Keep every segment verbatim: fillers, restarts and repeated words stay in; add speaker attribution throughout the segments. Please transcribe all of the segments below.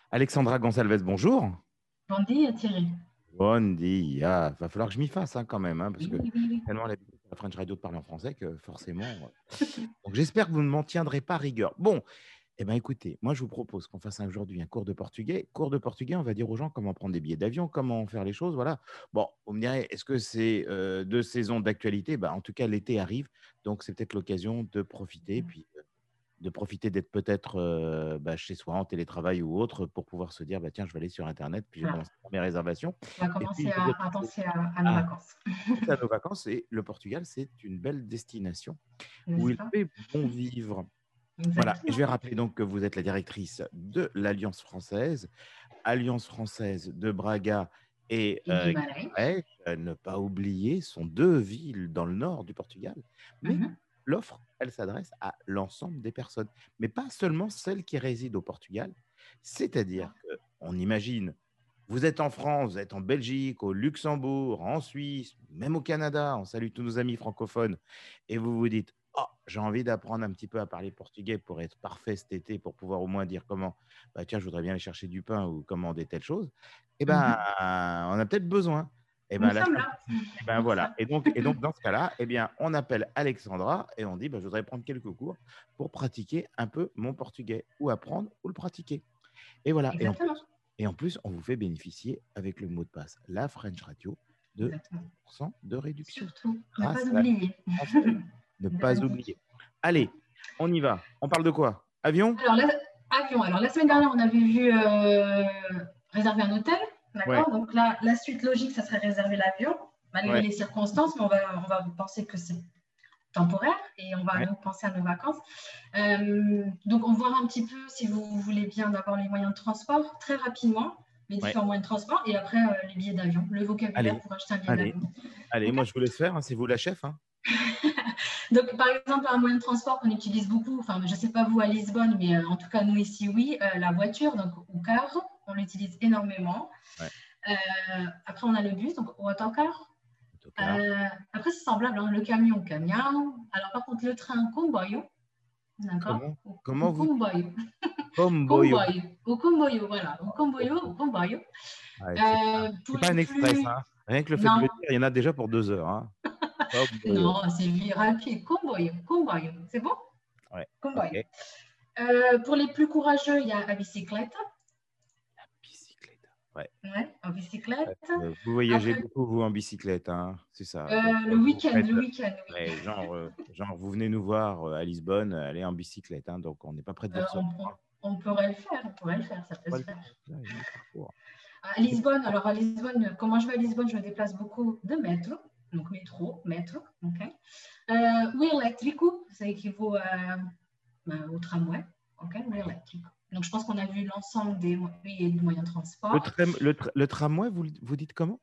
Speaker 1: Alexandra Gonçalves, bonjour.
Speaker 2: Bon dia, Thierry.
Speaker 1: Bon dia. Va falloir que je m'y fasse hein, quand même, hein, parce
Speaker 2: Oui,
Speaker 1: que
Speaker 2: oui, oui, oui.
Speaker 1: tellement l'habitude de la French Radio de parler en français que forcément. euh, Donc j'espère que vous ne m'en tiendrez pas rigueur. Bon, eh bien écoutez, moi je vous propose qu'on fasse aujourd'hui un cours de portugais. Cours de portugais, on va dire aux gens comment prendre des billets d'avion, comment faire les choses, voilà. Bon, vous me direz, est-ce que c'est euh, deux saisons d'actualité? Bah, en tout cas, l'été arrive, donc c'est peut-être l'occasion de profiter. Puis de profiter d'être peut-être euh, bah, chez soi en télétravail ou autre pour pouvoir se dire bah, tiens, je vais aller sur Internet, puis je vais
Speaker 2: Voilà.
Speaker 1: commencer par mes réservations.
Speaker 2: On va
Speaker 1: Et puis,
Speaker 2: commencer
Speaker 1: je vais
Speaker 2: à,
Speaker 1: dire
Speaker 2: à
Speaker 1: quelque chose.
Speaker 2: penser à, à nos
Speaker 1: Ah,
Speaker 2: vacances.
Speaker 1: c'est à nos vacances et le Portugal, c'est une belle destination où
Speaker 2: N'est-ce
Speaker 1: il
Speaker 2: pas?
Speaker 1: fait bon vivre. Voilà, et je vais
Speaker 2: Exactement.
Speaker 1: rappeler donc que vous êtes la directrice de l'Alliance française, Alliance française de Braga et
Speaker 2: Et
Speaker 1: euh,
Speaker 2: Guimarães.
Speaker 1: Guimarães, euh, ne pas oublier, sont deux villes dans le nord du Portugal, mais
Speaker 2: Mhm.
Speaker 1: l'offre, elle s'adresse à l'ensemble des personnes, mais pas seulement celles qui résident au Portugal, c'est-à-dire qu'on imagine, vous êtes en France, vous êtes en Belgique, au Luxembourg, en Suisse, même au Canada, on salue tous nos amis francophones, et vous vous dites, oh, j'ai envie d'apprendre un petit peu à parler portugais pour être parfait cet été, pour pouvoir au moins dire comment, bah, tiens, je voudrais bien aller chercher du pain ou commander telle chose, eh ben,
Speaker 2: Mhm.
Speaker 1: on a peut-être besoin. Eh
Speaker 2: Nous
Speaker 1: ben, la
Speaker 2: sommes
Speaker 1: chose,
Speaker 2: là
Speaker 1: eh ben,
Speaker 2: pour
Speaker 1: voilà.
Speaker 2: ça.
Speaker 1: Et donc, et donc, dans ce cas-là, eh bien, on appelle Alexandra et on dit, bah, je voudrais prendre quelques cours pour pratiquer un peu mon portugais, ou apprendre ou le pratiquer. Et voilà. Et en
Speaker 2: Exactement.
Speaker 1: plus, et en plus, on vous fait bénéficier avec le mot de passe, la French Radio, de
Speaker 2: Exactement.
Speaker 1: dix pour cent de réduction
Speaker 2: Surtout, ne
Speaker 1: grâce
Speaker 2: pas
Speaker 1: à la
Speaker 2: oublier
Speaker 1: française. Ne
Speaker 2: de
Speaker 1: pas
Speaker 2: l'indiquer.
Speaker 1: oublier. Allez, on y va. On parle de quoi? Avion?
Speaker 2: Alors, la, avion. Alors, la semaine dernière, on avait vu euh, réserver un hôtel.
Speaker 1: Ouais,
Speaker 2: D'accord. Donc, là, la suite logique, ça serait réserver l'avion, malgré
Speaker 1: ouais,
Speaker 2: les circonstances, mais on va, on va penser que c'est temporaire et on va
Speaker 1: ouais,
Speaker 2: donc penser à nos vacances. Euh, donc, on va voir un petit peu, si vous voulez bien, d'abord les moyens de transport, très rapidement, les
Speaker 1: ouais.
Speaker 2: différents moyens de transport, et après euh, les billets d'avion, le vocabulaire
Speaker 1: Allez,
Speaker 2: pour acheter un billet
Speaker 1: allez,
Speaker 2: d'avion.
Speaker 1: allez.
Speaker 2: Okay.
Speaker 1: Moi, je vous laisse faire, hein, c'est vous la chef, hein.
Speaker 2: Donc, par exemple, un moyen de transport qu'on utilise beaucoup, enfin, je ne sais pas vous à Lisbonne, mais euh, en tout cas, nous ici, oui, euh, la voiture, donc au car, on l'utilise énormément.
Speaker 1: Ouais,
Speaker 2: Euh, après, on a le bus, donc au autocar.
Speaker 1: autocar.
Speaker 2: Euh, après, c'est semblable, hein, le camion, camion. Alors, par contre, le train, comboio, d'accord?
Speaker 1: Comment?
Speaker 2: Au, au
Speaker 1: Comment vous dites?
Speaker 2: comboio.
Speaker 1: Comboyo.
Speaker 2: Comboio, au comboio, voilà, au comboio, au comboio.
Speaker 1: Ouais, c'est pas,
Speaker 2: Euh,
Speaker 1: c'est
Speaker 2: pour
Speaker 1: pas
Speaker 2: les
Speaker 1: un express,
Speaker 2: plus...
Speaker 1: hein. Rien que le fait de
Speaker 2: Non,
Speaker 1: le dire, il y en a déjà pour deux heures, hein. Comboyo.
Speaker 2: non, c'est rapide. Comboio, comboio, c'est bon?
Speaker 1: Ouais,
Speaker 2: Comboio.
Speaker 1: ok.
Speaker 2: Euh, pour les plus courageux, il y a la bicyclette.
Speaker 1: Bicyclette. Ouais.
Speaker 2: Ouais, en bicyclette.
Speaker 1: Ouais. Euh, Vous voyagez
Speaker 2: Après,
Speaker 1: beaucoup, vous, en bicyclette, hein, c'est ça.
Speaker 2: euh,
Speaker 1: Donc,
Speaker 2: le
Speaker 1: euh, vous
Speaker 2: week-end,
Speaker 1: faites,
Speaker 2: le week-end, oui.
Speaker 1: ouais, genre, euh, genre, vous venez nous voir euh, à Lisbonne, euh, allez en bicyclette, hein, donc on n'est pas prêt de vous
Speaker 2: Euh, on,
Speaker 1: recevoir.
Speaker 2: on, on pourrait le faire, on pourrait le faire, ça peut
Speaker 1: On va
Speaker 2: se
Speaker 1: le faire,
Speaker 2: faire.
Speaker 1: là, il y a des parcours.
Speaker 2: À Lisbonne, alors à Lisbonne, comment je vais à Lisbonne, je me déplace beaucoup de métro, donc métro, métro, ok. Euh, ou électrico, ça équivaut à, euh, au tramway, ok, ou
Speaker 1: Ouais.
Speaker 2: électrico. Donc je pense qu'on a vu l'ensemble des, des moyens de
Speaker 1: Le,
Speaker 2: transport.
Speaker 1: tram, le, tra- le tramway, vous, le- vous dites comment?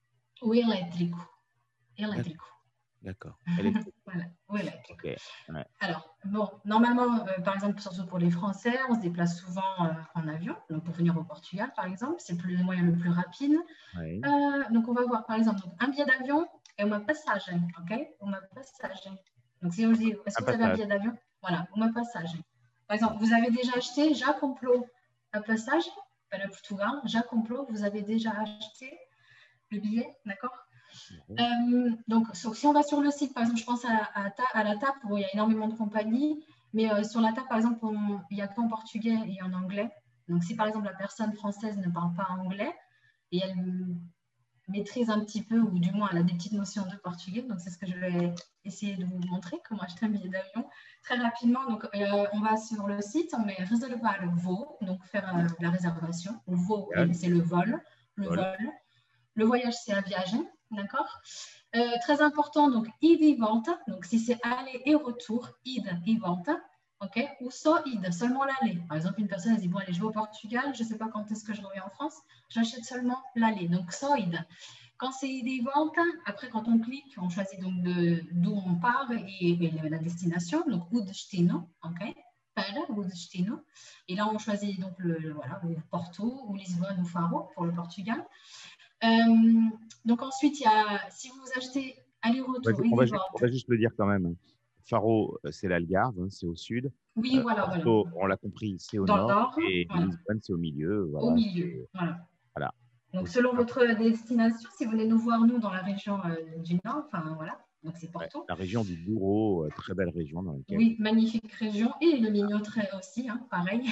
Speaker 2: Ou électrico,
Speaker 1: D'accord,
Speaker 2: électrico.
Speaker 1: d'accord. Électrique.
Speaker 2: Voilà, ou électrico.
Speaker 1: Ok. Ouais.
Speaker 2: Alors, bon, normalement, euh, par exemple, surtout pour les Français, on se déplace souvent euh, en avion, donc pour venir au Portugal, par exemple, c'est le moyen le plus rapide.
Speaker 1: Ouais.
Speaker 2: Euh, donc, on va voir, par exemple, donc, un billet d'avion et uma passagem, ok? Uma passagem. Donc, si on dit, est-ce
Speaker 1: Un
Speaker 2: que vous avez un
Speaker 1: passage.
Speaker 2: billet d'avion? Voilà, uma passagem. Par exemple, vous avez déjà acheté, já comprou a passagem para Portugal, já comprou, vous avez déjà acheté le billet, d'accord?
Speaker 1: Ouais.
Speaker 2: Euh, donc, sur, si on va sur le site, par exemple, je pense à, à, à la TAP, où il y a énormément de compagnies, mais euh, sur la TAP, par exemple, on, il n'y a qu'en portugais et en anglais. Donc, si par exemple la personne française ne parle pas anglais et elle maîtrise un petit peu, ou du moins elle a des petites notions de portugais, donc c'est ce que je vais essayer de vous montrer, comment acheter un billet d'avion. Très rapidement, donc, euh, on va sur le site, on met réserver le voo, donc faire euh, la réservation. Le voo, c'est le vol. Le
Speaker 1: Vol.
Speaker 2: vol. Le voyage, c'est à viager, d'accord. Euh, très important, donc, ida et volta. Donc, si c'est aller et retour, ida et volta, ok. Ou só ida, seulement l'aller. Par exemple, une personne elle dit, bon, allez, je vais au Portugal, je ne sais pas quand est-ce que je reviens en France, j'achète seulement l'aller. Donc, só ida. Quand c'est ida et volta, après, quand on clique, on choisit donc d'où on part et, et, la destination, donc, o destino, ok. Para o destino. Et là, on choisit donc le, le voilà, le Porto ou Lisbonne ou Faro pour le Portugal. Euh, donc ensuite, il y a, si vous achetez aller-retour,
Speaker 1: Vas-y, on
Speaker 2: ida
Speaker 1: va
Speaker 2: et
Speaker 1: juste, on
Speaker 2: volta.
Speaker 1: va juste le dire quand même. Faro, c'est l'Algarve, hein, c'est au sud.
Speaker 2: Oui,
Speaker 1: Euh,
Speaker 2: voilà, voilà.
Speaker 1: Porto, on l'a compris, c'est au
Speaker 2: Dans le
Speaker 1: nord.
Speaker 2: nord,
Speaker 1: Et
Speaker 2: voilà.
Speaker 1: Lisbonne, c'est au milieu.
Speaker 2: Au
Speaker 1: Voilà.
Speaker 2: milieu, voilà.
Speaker 1: Voilà.
Speaker 2: Donc,
Speaker 1: Donc,
Speaker 2: selon votre destination, si vous venez nous voir, nous, dans la région euh, du Nord, enfin, voilà, donc c'est
Speaker 1: ouais,
Speaker 2: Porto.
Speaker 1: la région du Douro, euh, très belle région dans laquelle.
Speaker 2: Oui, magnifique région. Et le Minho très aussi, hein, pareil.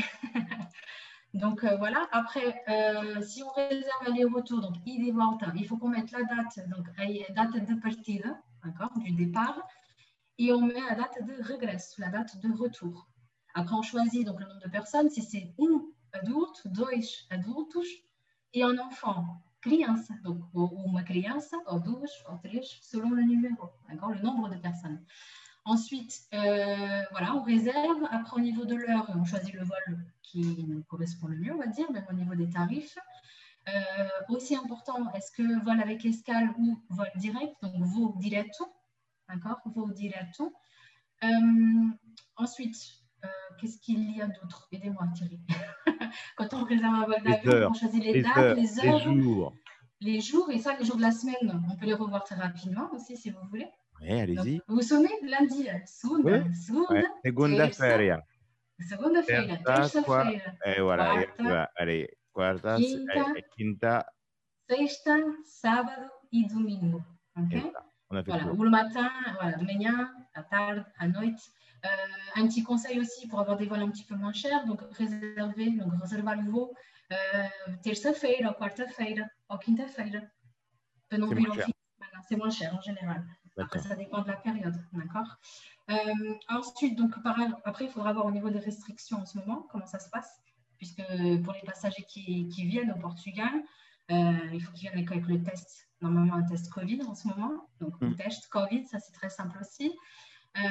Speaker 2: Donc, euh, voilà. Après, euh, si on réserve aller-retour, donc, ida e volta, il faut qu'on mette la date, donc, la date de partida, d'accord, du départ, et on met la date de regresso, la date de retour. Après, on choisit donc le nombre de personnes, si c'est un adulte, dois adultos, et un enfant, criança, donc ou uma criança, ou duas, ou três, selon le numéro, d'accord, le nombre de personnes. Ensuite, euh, voilà, on réserve. Après, au niveau de l'heure, on choisit le vol qui nous correspond le mieux, on va dire, même au niveau des tarifs. Euh, aussi important, est-ce que vol avec escale ou vol direct, donc voo diretto, d'accord, voo diretto. Euh, ensuite, euh, qu'est-ce qu'il y a d'autre? Aidez-moi, Thierry. Quand on réserve un vol d'avion, on choisit les, les dates, heures, les heures,
Speaker 1: les jours.
Speaker 2: Les jours, et ça, les jours de la semaine, on peut les revoir très rapidement aussi, si vous voulez.
Speaker 1: Oui, allez-y.
Speaker 2: Vous vous souvenez, lundi, segunda,
Speaker 1: oui.
Speaker 2: segunda,
Speaker 1: ouais. Segunda-feira.
Speaker 2: Segunda-feira, terça-feira,
Speaker 1: et voilà,
Speaker 2: quarta,
Speaker 1: et, allez, quarta,
Speaker 2: quinta,
Speaker 1: et, quinta,
Speaker 2: sexta, sábado e domingo. Okay?
Speaker 1: Voilà, on a fait
Speaker 2: voilà.
Speaker 1: le
Speaker 2: Ou le matin, voilà, de manhã, à tard, à nuit. Euh, un petit conseil aussi pour avoir des vols un petit peu moins chers, donc réserver, donc réserver le vol euh, terça-feira, ou quarta-feira, ou quinta-feira. De non plus c'est moins cher en général. Après, ça dépend de la période, d'accord. Euh, ensuite, donc, par, après, il faudra voir au niveau des restrictions en ce moment, comment ça se passe, puisque pour les passagers qui, qui viennent au Portugal, euh, il faut qu'ils viennent avec, avec le test, normalement un test Covid en ce moment, donc mmh. le test Covid, ça c'est très simple aussi. Euh,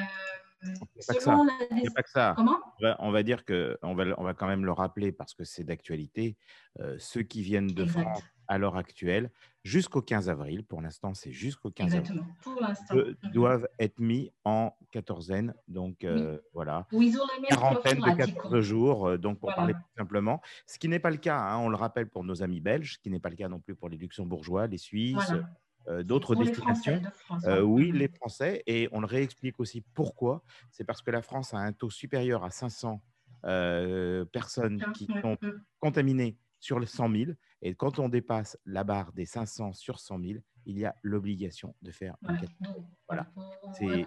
Speaker 1: selon la... Il n'y a pas que ça.
Speaker 2: Comment
Speaker 1: on va, on va dire que on va, on va quand même le rappeler parce que c'est d'actualité. Euh, ceux qui viennent de exact. France à l'heure actuelle, jusqu'au quinze avril, pour l'instant, c'est jusqu'au quinze
Speaker 2: Exactement.
Speaker 1: avril,
Speaker 2: pour l'instant.
Speaker 1: De, doivent être mis en quatorzaine. Donc, euh, oui. voilà.
Speaker 2: Ou isolement
Speaker 1: quarantaine de quatorze jours, donc pour voilà. parler plus simplement. Ce qui n'est pas le cas, hein, on le rappelle pour nos amis belges, ce qui n'est pas le cas non plus pour les luxembourgeois, les Suisses. Voilà. Euh, d'autres destinations.
Speaker 2: Les Français, de France,
Speaker 1: euh, oui,
Speaker 2: mmh.
Speaker 1: les Français. Et on le réexplique aussi pourquoi. C'est parce que la France a un taux supérieur à cinq cents euh, personnes qui mmh. sont mmh. contaminées sur les cent mille. Et quand on dépasse la barre des cinq cents sur cent mille, il y a l'obligation de faire une
Speaker 2: voilà.
Speaker 1: quatrième. Voilà.
Speaker 2: C'est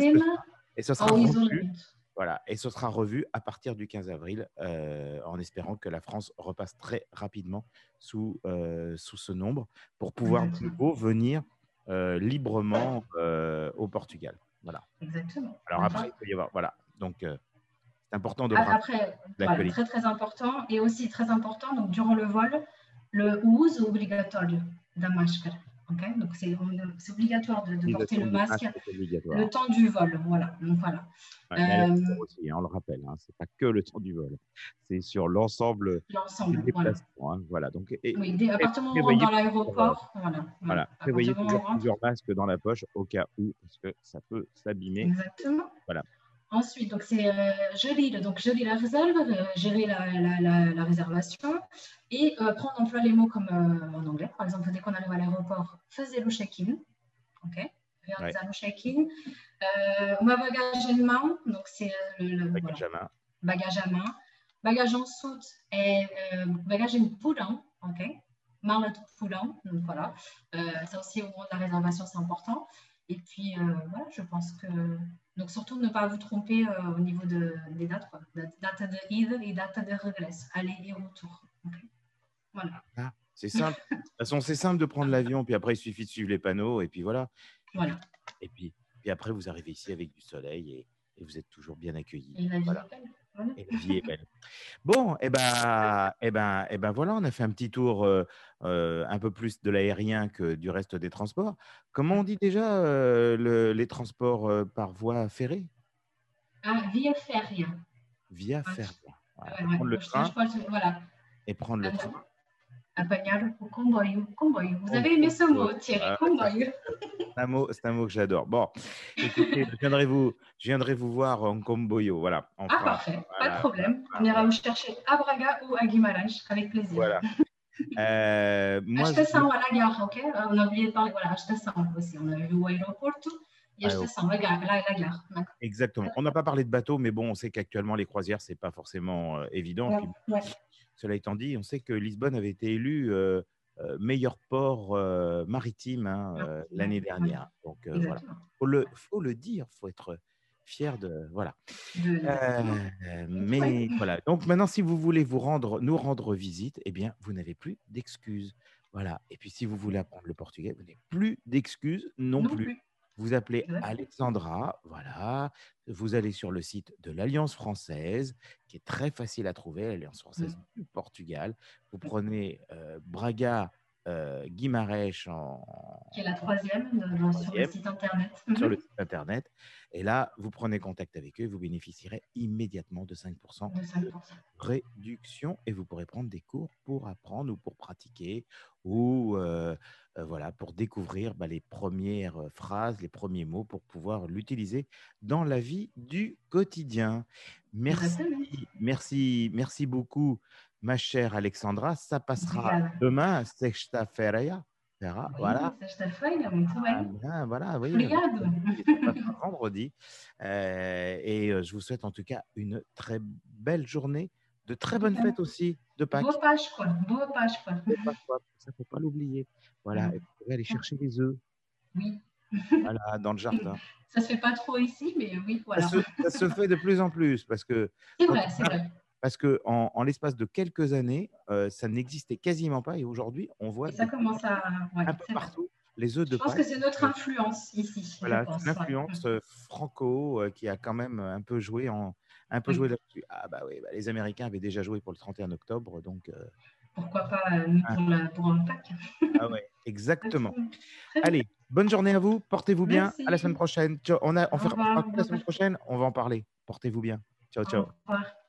Speaker 1: et ce sera revu. Voilà, et ce sera revu à partir du quinze avril, euh, en espérant que la France repasse très rapidement sous, euh, sous ce nombre pour pouvoir de nouveau venir euh, librement euh, au Portugal. Voilà.
Speaker 2: Exactement.
Speaker 1: Alors après, il peut y avoir, voilà, donc euh, c'est important de le
Speaker 2: rappeler. Après, voilà, très très important, et aussi très important, donc durant le vol, le uso obligatoire d'un masque. Okay, donc c'est obligatoire de, de porter le masque le temps du vol. Voilà. Donc, voilà.
Speaker 1: Ouais, euh, aussi, hein, on le rappelle, hein, c'est pas que le temps du vol, c'est sur l'ensemble des déplacements. Voilà. Hein, voilà. Donc, et,
Speaker 2: oui, dès, à partir du moment où on rentre dans l'aéroport,
Speaker 1: euh,
Speaker 2: voilà.
Speaker 1: voilà. Prévoyez toujours plusieurs masques dans la poche au cas où, parce que ça peut s'abîmer.
Speaker 2: Exactement.
Speaker 1: Voilà.
Speaker 2: Ensuite, donc c'est euh, gérer, donc gérer la réserve, euh, gérer la, la, la, la réservation et euh, prendre emploi les mots comme euh, en anglais. Par exemple, dès qu'on arrive à l'aéroport, faisez le check-in. Ok. Réaliser ouais. le check-in. Euh, ma bagage en main, donc c'est le, le
Speaker 1: bagage
Speaker 2: voilà.
Speaker 1: à main.
Speaker 2: Bagage à main. Bagage en soute et euh, bagage en poudant. Ok. Mala de poudant. Donc voilà. Euh, ça aussi au moment de la réservation, c'est important. Et puis euh, voilà, je pense que donc surtout ne pas vous tromper euh, au niveau de, des dates, quoi. Date de ida et date de regresso, aller et retour. Okay. Voilà.
Speaker 1: Ah, c'est simple. De toute façon, c'est simple de prendre l'avion, puis après il suffit de suivre les panneaux et puis voilà.
Speaker 2: Voilà.
Speaker 1: Et puis, puis après vous arrivez ici avec du soleil et, et vous êtes toujours bien accueillis.
Speaker 2: Et la vie
Speaker 1: voilà.
Speaker 2: est belle. Voilà.
Speaker 1: Et la vie est belle. Bon, et eh ben, eh ben, eh ben voilà, on a fait un petit tour euh, euh, un peu plus de l'aérien que du reste des transports. Comment on dit déjà euh, le, les transports euh, par voie ferrée?
Speaker 2: Ah, via ferria.
Speaker 1: Via ferria. Voilà.
Speaker 2: Ouais, ouais.
Speaker 1: Prendre le
Speaker 2: je,
Speaker 1: train
Speaker 2: je pense, voilà.
Speaker 1: et prendre le
Speaker 2: ah,
Speaker 1: train.
Speaker 2: Apanhar o comboio. Comboio. Vous avez aimé ce mot, Thierry,
Speaker 1: ah,
Speaker 2: comboio.
Speaker 1: C'est un mot, c'est un mot que j'adore. Bon, écoutez, je viendrai vous, je viendrai vous voir en comboio. Voilà.
Speaker 2: Enfin, ah, parfait. Voilà, pas de problème. Voilà, on ira voilà. vous chercher à Braga ou à Guimarães, avec plaisir.
Speaker 1: Voilà. Euh, moi,
Speaker 2: Estação je... à la gare, ok. On a oublié de parler. Voilà, Estação aussi. On a vu l'aéroport. Et je
Speaker 1: Ah,
Speaker 2: te sens, la gare. La, la gare.
Speaker 1: exactement. On n'a pas parlé de bateau, mais bon, on sait qu'actuellement, les croisières, ce n'est pas forcément euh, évident.
Speaker 2: Ouais,
Speaker 1: Puis,
Speaker 2: ouais.
Speaker 1: cela étant dit, on sait que Lisbonne avait été élu euh, euh, meilleur port euh, maritime hein,
Speaker 2: Ah,
Speaker 1: euh,
Speaker 2: ouais,
Speaker 1: l'année
Speaker 2: ouais.
Speaker 1: dernière. Donc euh, voilà,
Speaker 2: Exactement.
Speaker 1: faut le, faut le dire, faut être fier de voilà.
Speaker 2: De, exactement.
Speaker 1: Euh,
Speaker 2: Ouais.
Speaker 1: mais voilà. Donc maintenant, si vous voulez vous rendre, nous rendre visite, eh bien, vous n'avez plus d'excuses. Voilà. Et puis, si vous voulez apprendre le portugais, vous n'avez plus d'excuses non
Speaker 2: Non
Speaker 1: plus.
Speaker 2: plus.
Speaker 1: Vous appelez
Speaker 2: Exactement.
Speaker 1: Alexandra, voilà. Vous allez sur le site de l'Alliance française, qui est très facile à trouver, l'Alliance française
Speaker 2: Mm.
Speaker 1: du Portugal. Vous prenez euh, Braga, euh, Guimarães en,
Speaker 2: Qui est la troisième
Speaker 1: en
Speaker 2: de- dans- sur le
Speaker 1: troisième
Speaker 2: site internet.
Speaker 1: sur le
Speaker 2: Mhm.
Speaker 1: site internet. Et là, vous prenez contact avec eux, vous bénéficierez immédiatement de cinq pour cent
Speaker 2: De cinq
Speaker 1: de
Speaker 2: pour cent.
Speaker 1: réduction et vous pourrez prendre des cours pour apprendre ou pour pratiquer ou euh, euh, voilà, pour découvrir bah, les premières euh, phrases, les premiers mots pour pouvoir l'utiliser dans la vie du quotidien. Merci,
Speaker 2: Exactement.
Speaker 1: merci, merci beaucoup, ma chère Alexandra. Ça passera
Speaker 2: Obrigada.
Speaker 1: demain, sexta-feira.
Speaker 2: Oui,
Speaker 1: Voilà.
Speaker 2: sexta-feira, muito
Speaker 1: Ah
Speaker 2: bem.
Speaker 1: bien, voilà, oui,
Speaker 2: Obrigado.
Speaker 1: vendredi, ça passera vendredi. Euh, et euh, je vous souhaite en tout cas une très belle journée, de très bonnes
Speaker 2: Obrigada.
Speaker 1: fêtes aussi de
Speaker 2: Boa
Speaker 1: Pâques.
Speaker 2: Páscoa. Boa Páscoa.
Speaker 1: Faut pas, quoi, ça, faut pas l'oublier. Voilà, et vous pouvez aller chercher les œufs,
Speaker 2: Oui.
Speaker 1: voilà, dans le jardin.
Speaker 2: Ça se fait pas trop ici, mais oui,
Speaker 1: Ça
Speaker 2: voilà.
Speaker 1: se, ça se fait de plus en plus parce que
Speaker 2: C'est
Speaker 1: quand
Speaker 2: vrai, c'est
Speaker 1: on a-
Speaker 2: vrai.
Speaker 1: parce que en, en l'espace de quelques années, euh, ça n'existait quasiment pas et aujourd'hui, on voit
Speaker 2: Et ça
Speaker 1: de plus en
Speaker 2: commence
Speaker 1: plus,
Speaker 2: à... Ouais,
Speaker 1: un peu
Speaker 2: c'est vrai.
Speaker 1: partout les œufs
Speaker 2: Je
Speaker 1: de
Speaker 2: pense que
Speaker 1: Pâques.
Speaker 2: c'est notre influence ici, je
Speaker 1: Voilà, c'est
Speaker 2: pense. Ouais.
Speaker 1: l'influence euh, franco euh, qui a quand même un peu joué en un peu joué
Speaker 2: Oui.
Speaker 1: là-dessus. Ah bah oui, bah, les Américains avaient déjà joué pour le trente et un octobre, donc euh,
Speaker 2: Pourquoi pas euh, nous
Speaker 1: ah,
Speaker 2: pour, la, pour un pack.
Speaker 1: ah ouais, exactement.
Speaker 2: Absolument. Très bien.
Speaker 1: Allez, bonne journée à vous, portez-vous bien, à la semaine
Speaker 2: Merci.
Speaker 1: prochaine. Ciao, on a, on
Speaker 2: Au
Speaker 1: fera, on fera
Speaker 2: revoir.
Speaker 1: quoi la semaine prochaine, on va en parler. Portez-vous bien. Ciao,
Speaker 2: Au
Speaker 1: ciao.
Speaker 2: revoir.